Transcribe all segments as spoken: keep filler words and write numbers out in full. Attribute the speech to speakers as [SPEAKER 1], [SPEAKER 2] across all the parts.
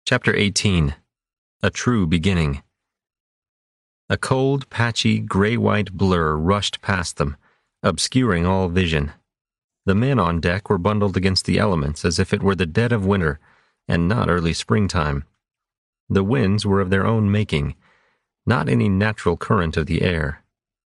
[SPEAKER 1] Chapter eighteen. A True Beginning. A cold, patchy, gray-white blur rushed past them, obscuring all vision. The men on deck were bundled against the elements as if it were the dead of winter, and not early springtime. The winds were of their own making, not any natural current of the air.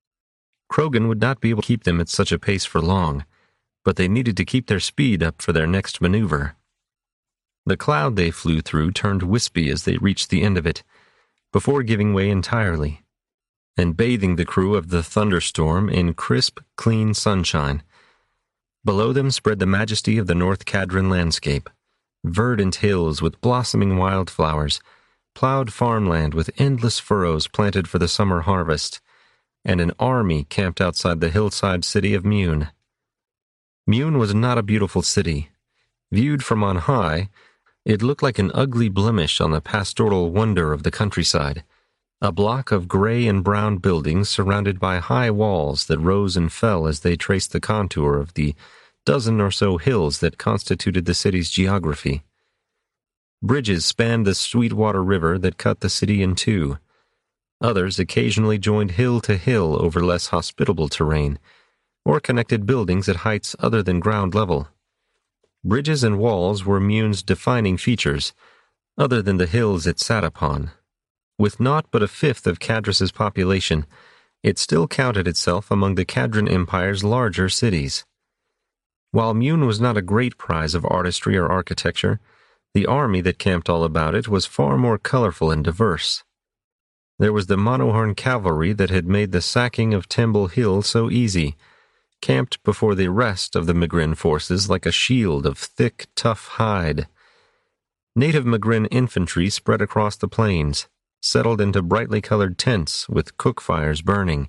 [SPEAKER 1] Krogan would not be able to keep them at such a pace for long, but they needed to keep their speed up for their next maneuver. The cloud they flew through turned wispy as they reached the end of it, before giving way entirely, and bathing the crew of the thunderstorm in crisp, clean sunshine. Below them spread the majesty of the North Cadron landscape, verdant hills with blossoming wildflowers, plowed farmland with endless furrows planted for the summer harvest, and an army camped outside the hillside city of Mune. Mune was not a beautiful city. Viewed from on high, it looked like an ugly blemish on the pastoral wonder of the countryside, a block of gray and brown buildings surrounded by high walls that rose and fell as they traced the contour of the dozen or so hills that constituted the city's geography. Bridges spanned the Sweetwater River that cut the city in two. Others occasionally joined hill to hill over less hospitable terrain, or connected buildings at heights other than ground level. Bridges and walls were Mune's defining features, other than the hills it sat upon. With naught but a fifth of Cadrus's population, it still counted itself among the Cadron Empire's larger cities. While Mune was not a great prize of artistry or architecture, the army that camped all about it was far more colorful and diverse. There was the Monohorn cavalry that had made the sacking of Temple Hill so easy, camped before the rest of the Magrin forces like a shield of thick, tough hide. Native Magrin infantry spread across the plains, settled into brightly colored tents with cook fires burning.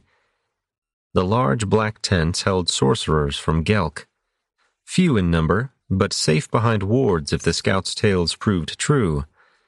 [SPEAKER 1] The large black tents held sorcerers from Gelk, few in number, but safe behind wards if the scouts' tales proved true.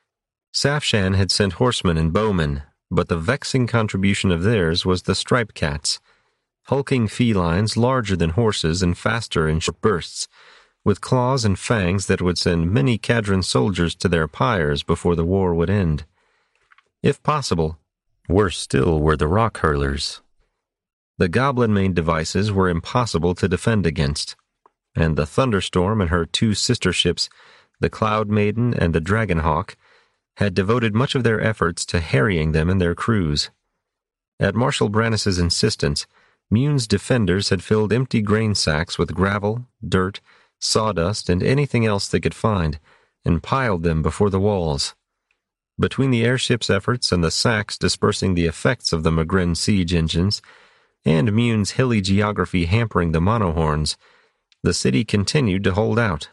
[SPEAKER 1] Safshan had sent horsemen and bowmen, but the vexing contribution of theirs was the stripe cats, hulking felines larger than horses and faster in short bursts, with claws and fangs that would send many Cadron soldiers to their pyres before the war would end. If possible, worse still were the rock hurlers. The goblin-made devices were impossible to defend against, and the Thunderstorm and her two sister ships, the Cloud Maiden and the Dragonhawk, had devoted much of their efforts to harrying them and their crews. At Marshal Brannis's insistence, Mune's defenders had filled empty grain sacks with gravel, dirt, sawdust, and anything else they could find, and piled them before the walls. Between the airship's efforts and the sacks dispersing the effects of the Magrin siege engines, and Mune's hilly geography hampering the Monohorns, the city continued to hold out.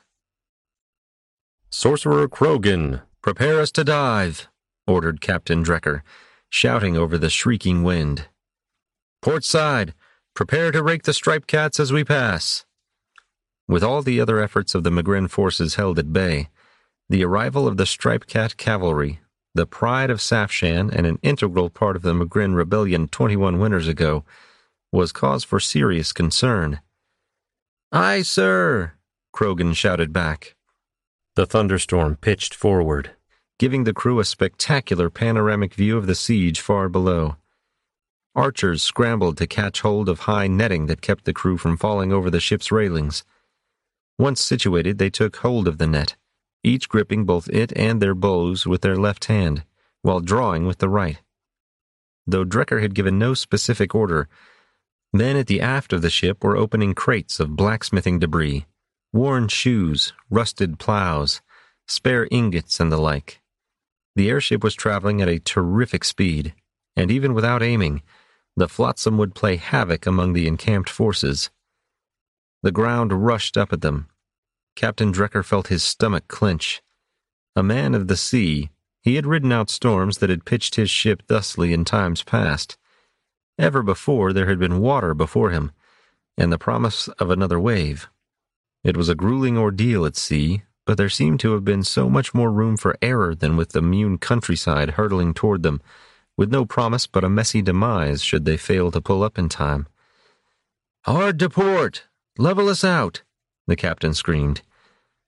[SPEAKER 1] "Sorcerer Krogan, prepare us to dive," ordered Captain Drecker, shouting over the shrieking wind. "Port side, prepare to rake the stripe cats as we pass." With all the other efforts of the Magrin forces held at bay, the arrival of the stripe cat cavalry, the pride of Safshan and an integral part of the Magrin rebellion twenty-one winters ago, was cause for serious concern. "Aye, sir," Krogan shouted back. The Thunderstorm pitched forward, giving the crew a spectacular panoramic view of the siege far below. Archers scrambled to catch hold of high netting that kept the crew from falling over the ship's railings. Once situated, they took hold of the net, each gripping both it and their bows with their left hand, while drawing with the right. Though Drecker had given no specific order, men at the aft of the ship were opening crates of blacksmithing debris, worn shoes, rusted plows, spare ingots, and the like. The airship was traveling at a terrific speed, and even without aiming, the flotsam would play havoc among the encamped forces. The ground rushed up at them. Captain Drecker felt his stomach clench. A man of the sea, he had ridden out storms that had pitched his ship thusly in times past. Ever before there had been water before him, and the promise of another wave. It was a grueling ordeal at sea, but there seemed to have been so much more room for error than with the Mune countryside hurtling toward them, with no promise but a messy demise should they fail to pull up in time. "Hard to port! Level us out!" the captain screamed.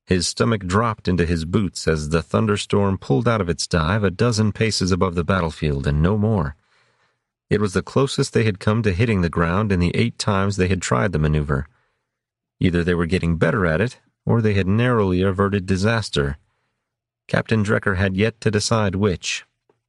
[SPEAKER 1] His stomach dropped into his boots as the thunderstorm pulled out of its dive a dozen paces above the battlefield and no more. It was the closest they had come to hitting the ground in the eight times they had tried the maneuver. Either they were getting better at it, or they had narrowly averted disaster. Captain Drecker had yet to decide which.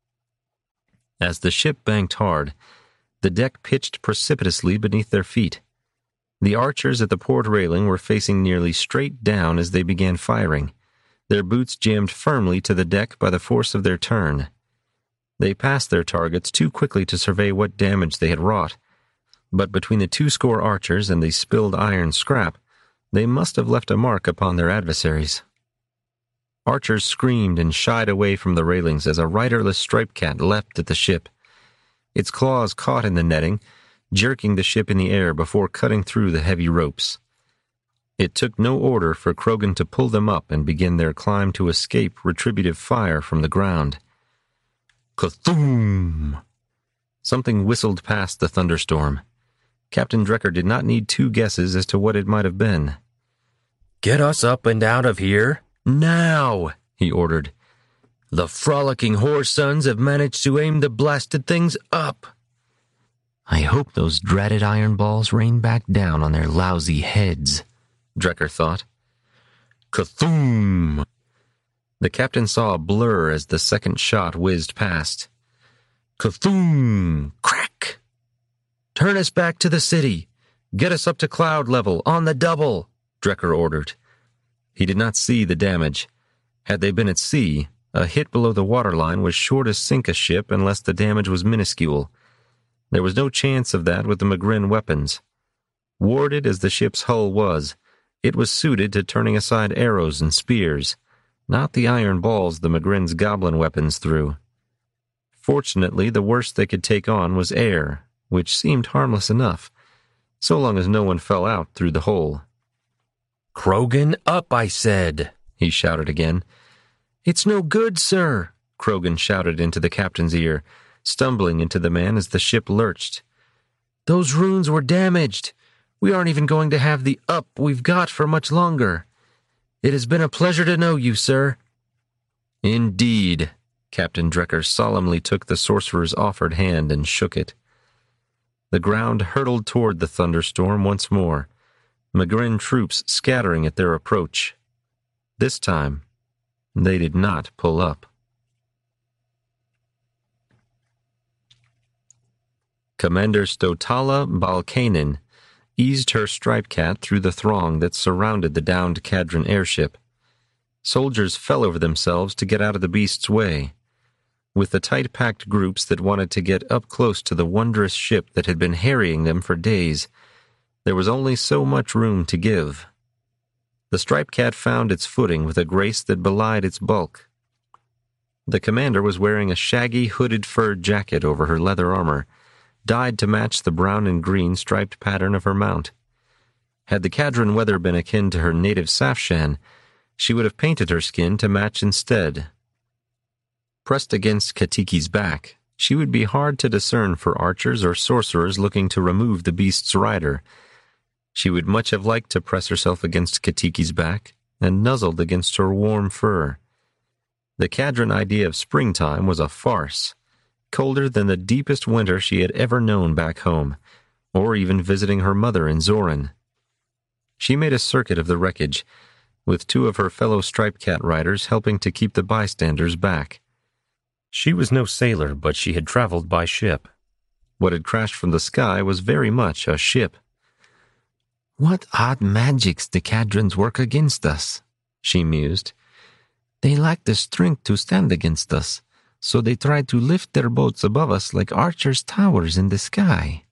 [SPEAKER 1] As the ship banked hard, the deck pitched precipitously beneath their feet. The archers at the port railing were facing nearly straight down as they began firing, their boots jammed firmly to the deck by the force of their turn. They passed their targets too quickly to survey what damage they had wrought, but between the two score archers and the spilled iron scrap, they must have left a mark upon their adversaries. Archers screamed and shied away from the railings as a riderless striped cat leapt at the ship. Its claws caught in the netting, jerking the ship in the air before cutting through the heavy ropes. It took no order for Krogan to pull them up and begin their climb to escape retributive fire from the ground. Kathoom! Something whistled past the thunderstorm. Captain Drecker did not need two guesses as to what it might have been. "Get us up and out of here, now!" he ordered. "The frolicking whoresons have managed to aim the blasted things up." "I hope those dreaded iron balls rain back down on their lousy heads," Drecker thought. Kathoom! The captain saw a blur as the second shot whizzed past. Kathoom! Crack! "Turn us back to the city. Get us up to cloud level, on the double," Drecker ordered. He did not see the damage. Had they been at sea, a hit below the waterline was sure to sink a ship unless the damage was minuscule. There was no chance of that with the Magrin weapons. Warded as the ship's hull was, it was suited to turning aside arrows and spears, not the iron balls the Magrin's goblin weapons threw. Fortunately, the worst they could take on was air, which seemed harmless enough, so long as no one fell out through the hole. "Krogan, up, I said," he shouted again. "It's no good, sir," Krogan shouted into the captain's ear, stumbling into the man as the ship lurched. "Those runes were damaged. We aren't even going to have the up we've got for much longer. It has been a pleasure to know you, sir." "Indeed." Captain Drecker solemnly took the sorcerer's offered hand and shook it. The ground hurtled toward the thunderstorm once more, Magrin troops scattering at their approach. This time, they did not pull up. Commander Stotala Balkanin eased her striped cat through the throng that surrounded the downed Kadron airship. Soldiers fell over themselves to get out of the beast's way. With the tight-packed groups that wanted to get up close to the wondrous ship that had been harrying them for days, there was only so much room to give. The striped cat found its footing with a grace that belied its bulk. The commander was wearing a shaggy, hooded fur jacket over her leather armor, dyed to match the brown and green striped pattern of her mount. Had the Kadron weather been akin to her native Safshan, she would have painted her skin to match instead. Pressed against Katiki's back, she would be hard to discern for archers or sorcerers looking to remove the beast's rider. She would much have liked to press herself against Katiki's back and nuzzled against her warm fur. The Kadron idea of springtime was a farce, colder than the deepest winter she had ever known back home, or even visiting her mother in Zorin. She made a circuit of the wreckage, with two of her fellow striped cat riders helping to keep the bystanders back. She was no sailor, but she had traveled by ship. What had crashed from the sky was very much a ship. "What odd magics the Kadrons work against us," she mused. "They lack the strength to stand against us, so they try to lift their boats above us like archers' towers in the sky."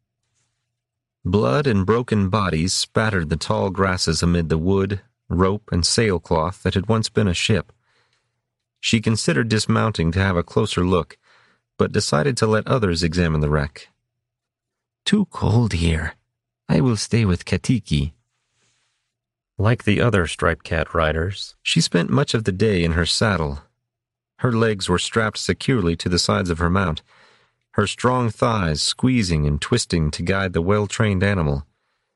[SPEAKER 1] Blood and broken bodies spattered the tall grasses amid the wood, rope, and sailcloth that had once been a ship. She considered dismounting to have a closer look, but decided to let others examine the wreck. "Too cold here. I will stay with Katiki." Like the other striped cat riders, she spent much of the day in her saddle. Her legs were strapped securely to the sides of her mount, her strong thighs squeezing and twisting to guide the well-trained animal.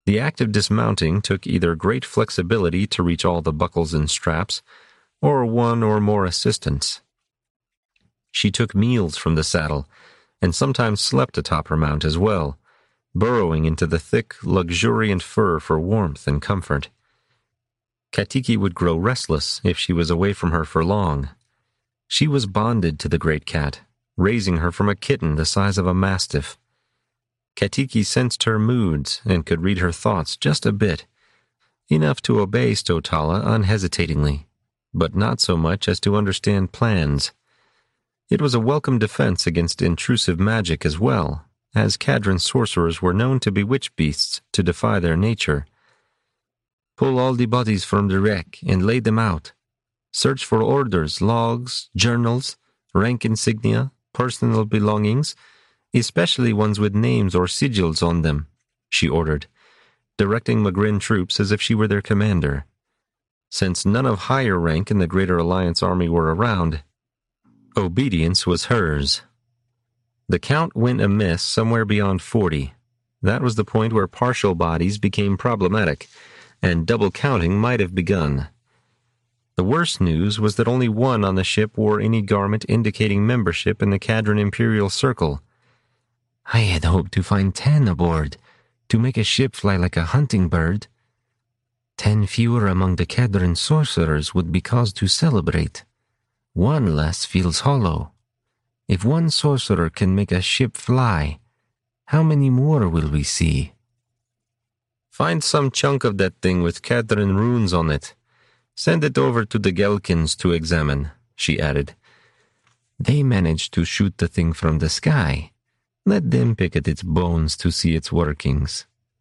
[SPEAKER 1] The act of dismounting took either great flexibility to reach all the buckles and straps, or one or more assistants. She took meals from the saddle, and sometimes slept atop her mount as well, burrowing into the thick, luxuriant fur for warmth and comfort. Katiki would grow restless if she was away from her for long. She was bonded to the great cat, raising her from a kitten the size of a mastiff. Katiki sensed her moods and could read her thoughts just a bit, enough to obey Stotala unhesitatingly, but not so much as to understand plans. It was a welcome defense against intrusive magic as well, as Kadran sorcerers were known to bewitch beasts to defy their nature. Pull all the bodies from the wreck and lay them out. Search for orders, logs, journals, rank insignia, personal belongings, especially ones with names or sigils on them, she ordered, directing Magrin troops as if she were their commander. Since none of higher rank in the Greater Alliance army were around, obedience was hers. The count went amiss somewhere beyond forty. That was the point where partial bodies became problematic, and double counting might have begun. The worst news was that only one on the ship wore any garment indicating membership in the Kadran Imperial Circle. I had hoped to find ten aboard, to make a ship fly like a hunting bird. Ten fewer among the Kadran sorcerers would be cause to celebrate. One less feels hollow. If one sorcerer can make a ship fly, how many more will we see? Find some chunk of that thing with Kadran runes on it. Send it over to the Gelkins to examine, she added. They managed to shoot the thing from the sky. Let them pick at its bones to see its workings.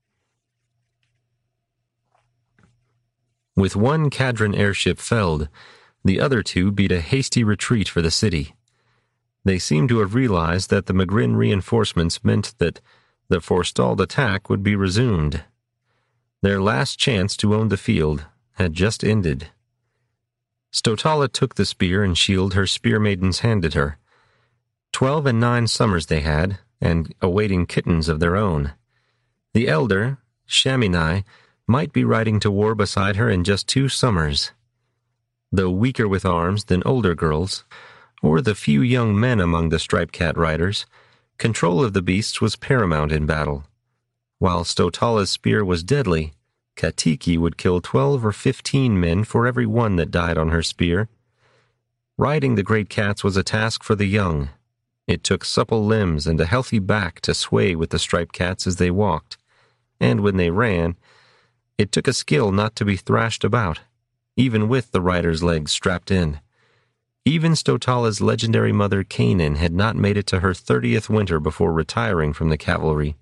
[SPEAKER 1] With one Kadran airship felled, the other two beat a hasty retreat for the city. They seemed to have realized that the Magrin reinforcements meant that the forestalled attack would be resumed. Their last chance to own the field had just ended. Stotala took the spear and shield her spear maidens handed her. Twelve and nine summers they had, and awaiting kittens of their own. The elder, Shaminai, might be riding to war beside her in just two summers. Though weaker with arms than older girls, or the few young men among the striped cat riders, control of the beasts was paramount in battle. While Stotala's spear was deadly, Katiki would kill twelve or fifteen men for every one that died on her spear. Riding the great cats was a task for the young. It took supple limbs and a healthy back to sway with the striped cats as they walked, and when they ran, it took a skill not to be thrashed about, even with the rider's legs strapped in. Even Stotala's legendary mother Kanan had not made it to her thirtieth winter before retiring from the cavalry.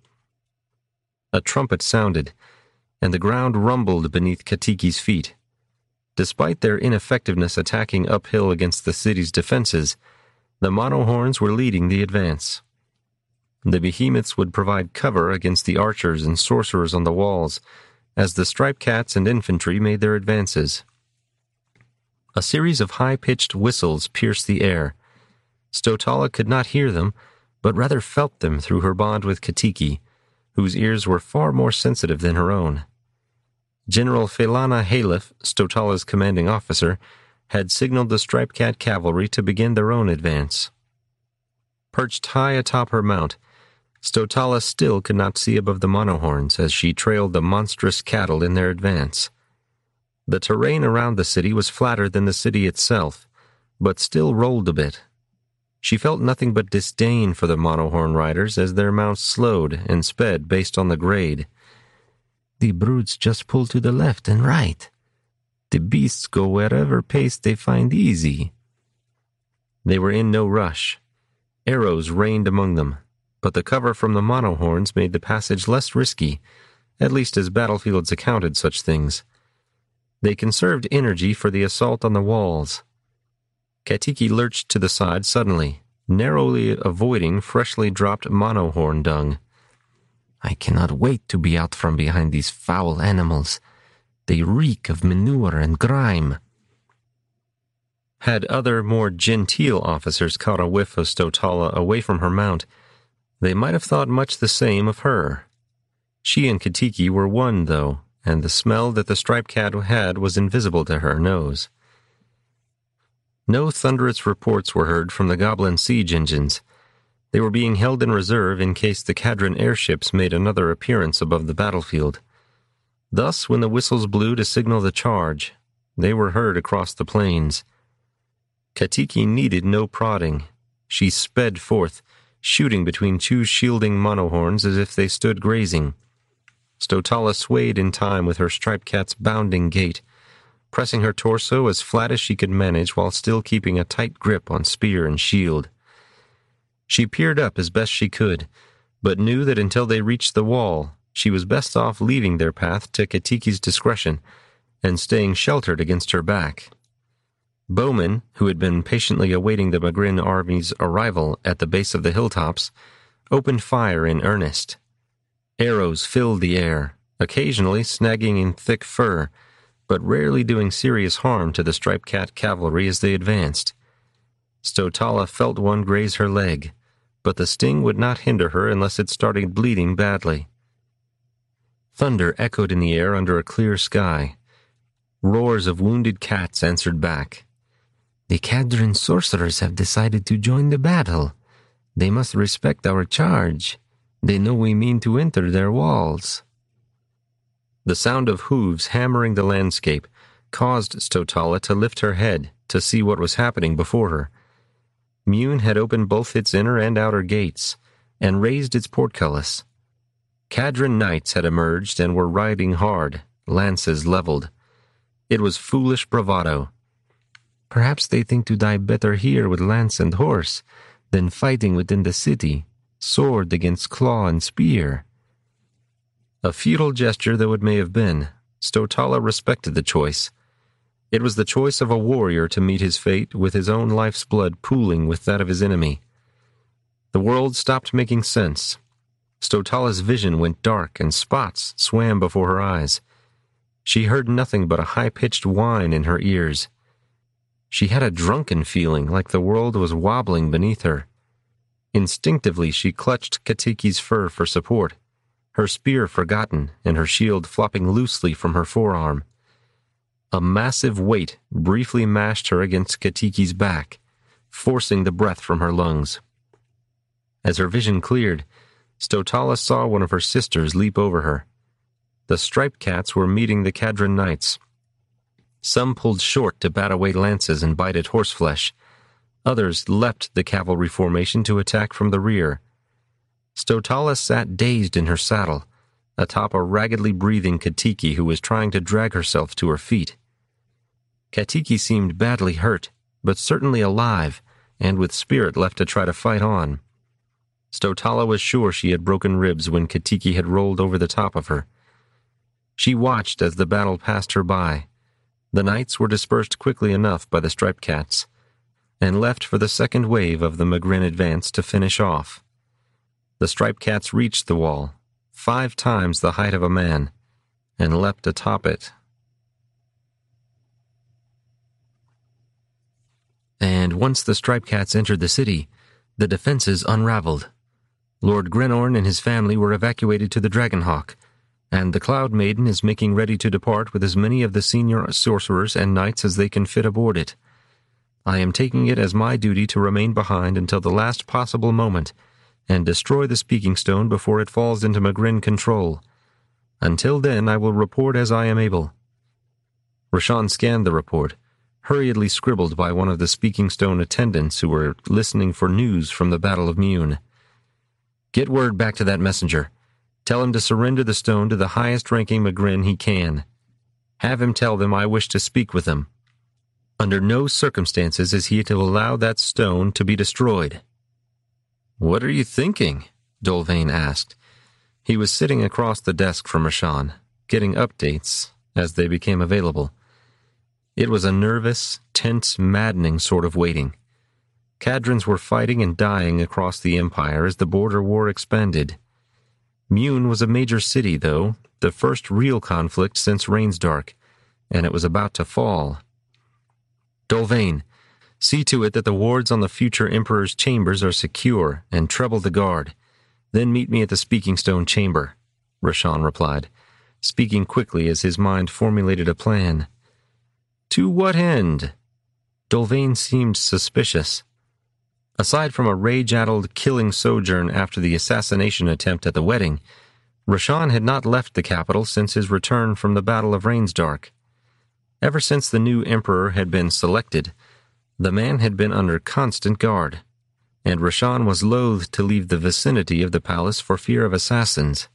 [SPEAKER 1] A trumpet sounded, and the ground rumbled beneath Katiki's feet. Despite their ineffectiveness attacking uphill against the city's defenses, the monohorns were leading the advance. The behemoths would provide cover against the archers and sorcerers on the walls, as the striped cats and infantry made their advances. A series of high-pitched whistles pierced the air. Stotala could not hear them, but rather felt them through her bond with Katiki, whose ears were far more sensitive than her own. General Felana Halef, Stotala's commanding officer, had signaled the striped cat cavalry to begin their own advance. Perched high atop her mount, Stotala still could not see above the monohorns as she trailed the monstrous cattle in their advance. The terrain around the city was flatter than the city itself, but still rolled a bit. She felt nothing but disdain for the monohorn riders as their mounts slowed and sped based on the grade. The brutes just pull to the left and right. The beasts go wherever pace they find easy. They were in no rush. Arrows rained among them, but the cover from the monohorns made the passage less risky, at least as battlefields accounted such things. They conserved energy for the assault on the walls. Katiki lurched to the side suddenly, narrowly avoiding freshly dropped monohorn dung. I cannot wait to be out from behind these foul animals. They reek of manure and grime. Had other, more genteel officers caught a whiff of Stotala away from her mount, they might have thought much the same of her. She and Katiki were one, though, and the smell that the striped cat had was invisible to her nose. No thunderous reports were heard from the goblin siege engines. They were being held in reserve in case the Khadraan airships made another appearance above the battlefield. Thus, when the whistles blew to signal the charge, they were heard across the plains. Katiki needed no prodding. She sped forth, shooting between two shielding monohorns as if they stood grazing. Stotala swayed in time with her striped cat's bounding gait, pressing her torso as flat as she could manage while still keeping a tight grip on spear and shield. She peered up as best she could, but knew that until they reached the wall, she was best off leaving their path to Katiki's discretion and staying sheltered against her back. Bowman, who had been patiently awaiting the Magrin army's arrival at the base of the hilltops, opened fire in earnest. Arrows filled the air, occasionally snagging in thick fur, but rarely doing serious harm to the striped cat cavalry as they advanced. Stotala felt one graze her leg, but the sting would not hinder her unless it started bleeding badly. Thunder echoed in the air under a clear sky. Roars of wounded cats answered back. "The Khadraan sorcerers have decided to join the battle. They must respect our charge. They know we mean to enter their walls." The sound of hooves hammering the landscape caused Stotala to lift her head to see what was happening before her. Mune had opened both its inner and outer gates, and raised its portcullis. Khadraan knights had emerged and were riding hard, lances leveled. It was foolish bravado. Perhaps they think to die better here with lance and horse than fighting within the city, sword against claw and spear. A futile gesture though it may have been, Stotala respected the choice. It was the choice of a warrior to meet his fate with his own life's blood pooling with that of his enemy. The world stopped making sense. Stotala's vision went dark and spots swam before her eyes. She heard nothing but a high-pitched whine in her ears. She had a drunken feeling like the world was wobbling beneath her. Instinctively she clutched Katiki's fur for support, her spear forgotten and her shield flopping loosely from her forearm. A massive weight briefly mashed her against Katiki's back, forcing the breath from her lungs. As her vision cleared, Stotala saw one of her sisters leap over her. The striped cats were meeting the Khadraan knights. Some pulled short to bat away lances and bite at horseflesh. Others leapt the cavalry formation to attack from the rear. Stotala sat dazed in her saddle, atop a raggedly breathing Katiki who was trying to drag herself to her feet. Katiki seemed badly hurt, but certainly alive, and with spirit left to try to fight on. Stotala was sure she had broken ribs when Katiki had rolled over the top of her. She watched as the battle passed her by. The knights were dispersed quickly enough by the striped cats, and left for the second wave of the Magrin advance to finish off. The striped cats reached the wall, five times the height of a man, and leapt atop it. And once the striped cats entered the city, the defenses unraveled. Lord Grenorn and his family were evacuated to the Dragonhawk, and the Cloud Maiden is making ready to depart with as many of the senior sorcerers and knights as they can fit aboard it. I am taking it as my duty to remain behind until the last possible moment, and destroy the Speaking Stone before it falls into Magrin control. Until then, I will report as I am able. Rashan scanned the report, hurriedly scribbled by one of the Speaking Stone attendants who were listening for news from the Battle of Mune. Get word back to that messenger. Tell him to surrender the stone to the highest-ranking Magrin he can. Have him tell them I wish to speak with them. Under no circumstances is he to allow that stone to be destroyed. What are you thinking? Dolvain asked. He was sitting across the desk from Rashan, getting updates as they became available. It was a nervous, tense, maddening sort of waiting. Khadraans were fighting and dying across the Empire as the border war expanded. Mune was a major city, though, the first real conflict since Rainsdark, and it was about to fall. Dolvain, see to it that the wards on the future Emperor's chambers are secure, and treble the guard. Then meet me at the Speaking Stone chamber. Rashan replied, speaking quickly as his mind formulated a plan. To what end? Dolvain seemed suspicious. Aside from a rage-addled killing sojourn after the assassination attempt at the wedding, Rashan had not left the capital since his return from the Battle of Rainsdark. Ever since the new emperor had been selected, the man had been under constant guard, and Rashan was loath to leave the vicinity of the palace for fear of assassins.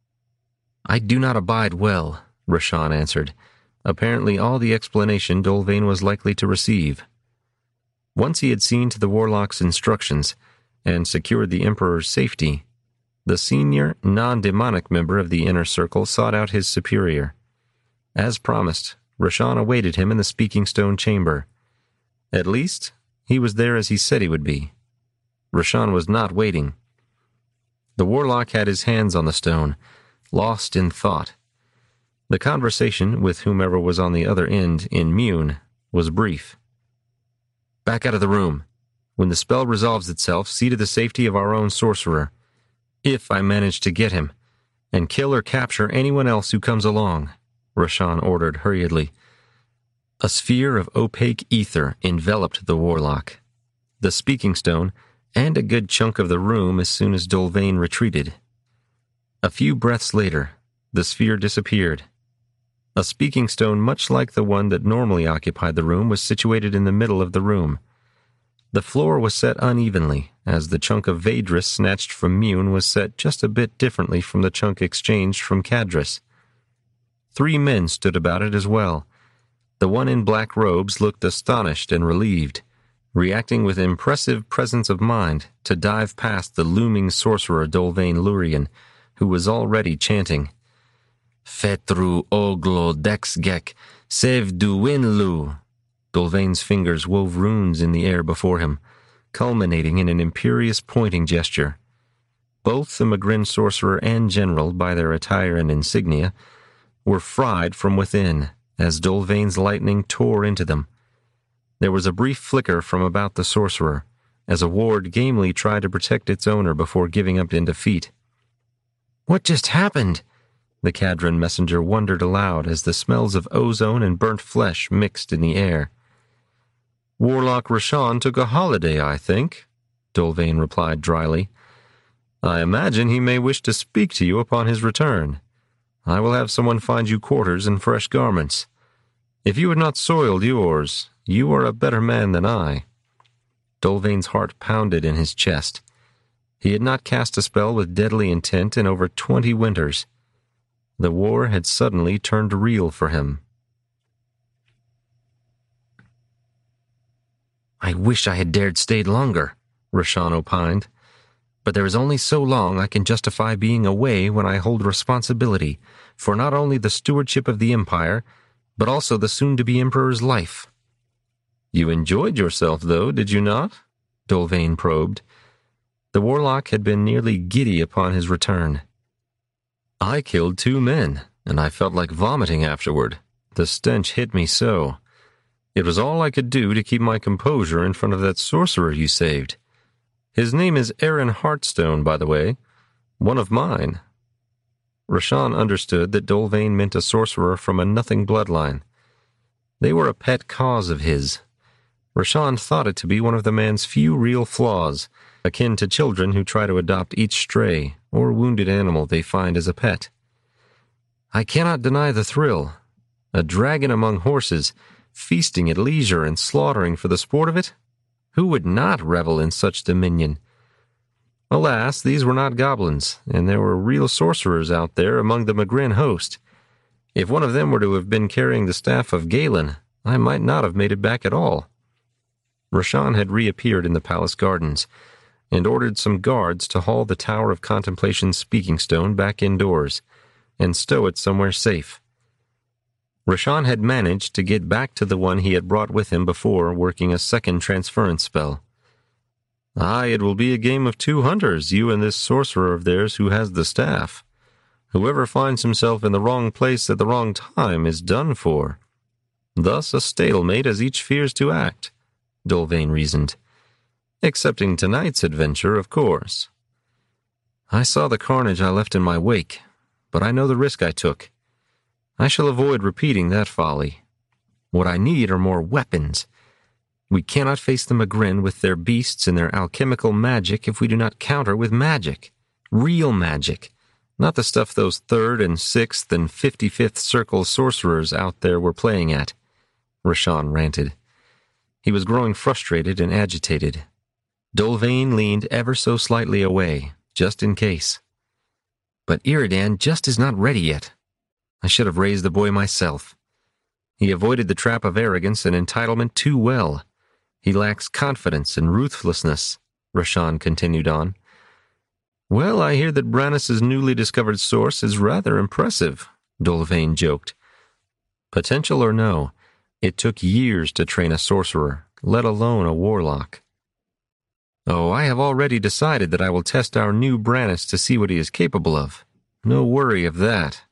[SPEAKER 1] I do not abide well, Rashan answered, apparently all the explanation Dolvain was likely to receive. Once he had seen to the warlock's instructions and secured the emperor's safety, the senior, non-demonic member of the inner circle sought out his superior. As promised, Rashan awaited him in the Speaking Stone chamber. At least, he was there as he said he would be. Rashan was not waiting. The warlock had his hands on the stone, lost in thought. The conversation with whomever was on the other end in Mune was brief. Back out of the room. When the spell resolves itself, see to the safety of our own sorcerer, if I manage to get him, and kill or capture anyone else who comes along, Rashan ordered hurriedly. A sphere of opaque ether enveloped the warlock, the Speaking Stone, and a good chunk of the room as soon as Dolvain retreated. A few breaths later, the sphere disappeared. A Speaking Stone much like the one that normally occupied the room was situated in the middle of the room. The floor was set unevenly, as the chunk of Vaedris snatched from Mune was set just a bit differently from the chunk exchanged from Cadris. Three men stood about it as well. The one in black robes looked astonished and relieved, reacting with impressive presence of mind to dive past the looming sorcerer Dolvain Lurien, who was already chanting, Fetru oglo dexgek, sev duinlu. Dolvain's fingers wove runes in the air before him, culminating in an imperious pointing gesture. Both the Magrin sorcerer and general, by their attire and insignia, were fried from within as Dolvain's lightning tore into them. There was a brief flicker from about the sorcerer, as a ward gamely tried to protect its owner before giving up in defeat. What just happened? The Kharadron messenger wondered aloud as the smells of ozone and burnt flesh mixed in the air. Warlock Rashan took a holiday, I think, Dolvain replied dryly. I imagine he may wish to speak to you upon his return. I will have someone find you quarters and fresh garments. If you had not soiled yours, you are a better man than I. Dolvain's heart pounded in his chest. He had not cast a spell with deadly intent in over twenty winters. The war had suddenly turned real for him. I wish I had dared stayed longer, Rashan opined. But there is only so long I can justify being away when I hold responsibility for not only the stewardship of the Empire, but also the soon-to-be Emperor's life. You enjoyed yourself, though, did you not? Dolvain probed. The warlock had been nearly giddy upon his return. I killed two men, and I felt like vomiting afterward. The stench hit me so. It was all I could do to keep my composure in front of that sorcerer you saved. His name is Aaron Heartstone, by the way. One of mine. Rashan understood that Dolvain meant a sorcerer from a nothing bloodline. They were a pet cause of his. Rashan thought it to be one of the man's few real flaws, akin to children who try to adopt each stray or wounded animal they find as a pet. I cannot deny the thrill. A dragon among horses, feasting at leisure and slaughtering for the sport of it? Who would not revel in such dominion? Alas, these were not goblins, and there were real sorcerers out there among the Magrin host. If one of them were to have been carrying the staff of Galen, I might not have made it back at all. Rashan had reappeared in the palace gardens, and ordered some guards to haul the Tower of Contemplation's Speaking Stone back indoors, and stow it somewhere safe. Rashan had managed to get back to the one he had brought with him before working a second transference spell. Aye, it will be a game of two hunters, you and this sorcerer of theirs who has the staff. Whoever finds himself in the wrong place at the wrong time is done for. Thus a stalemate as each fears to act, Dolvain reasoned. Excepting tonight's adventure, of course. I saw the carnage I left in my wake. but I know the risk I took. I shall avoid repeating that folly. What I need are more weapons. We cannot face the Magrin with their beasts and their alchemical magic if we do not counter with magic. Real magic. Not the stuff those third and sixth and fifty-fifth circle sorcerers out there were playing at. Rashan ranted. He was growing frustrated and agitated. Dolvain leaned ever so slightly away, just in case. But Iridan just is not ready yet. I should have raised the boy myself. He avoided the trap of arrogance and entitlement too well. He lacks confidence and ruthlessness, Rashan continued on. Well, I hear that Brannis' newly discovered source is rather impressive, Dolvain joked. Potential or no, it took years to train a sorcerer, let alone a warlock. Oh, I have already decided that I will test our new Brannis to see what he is capable of. No worry of that,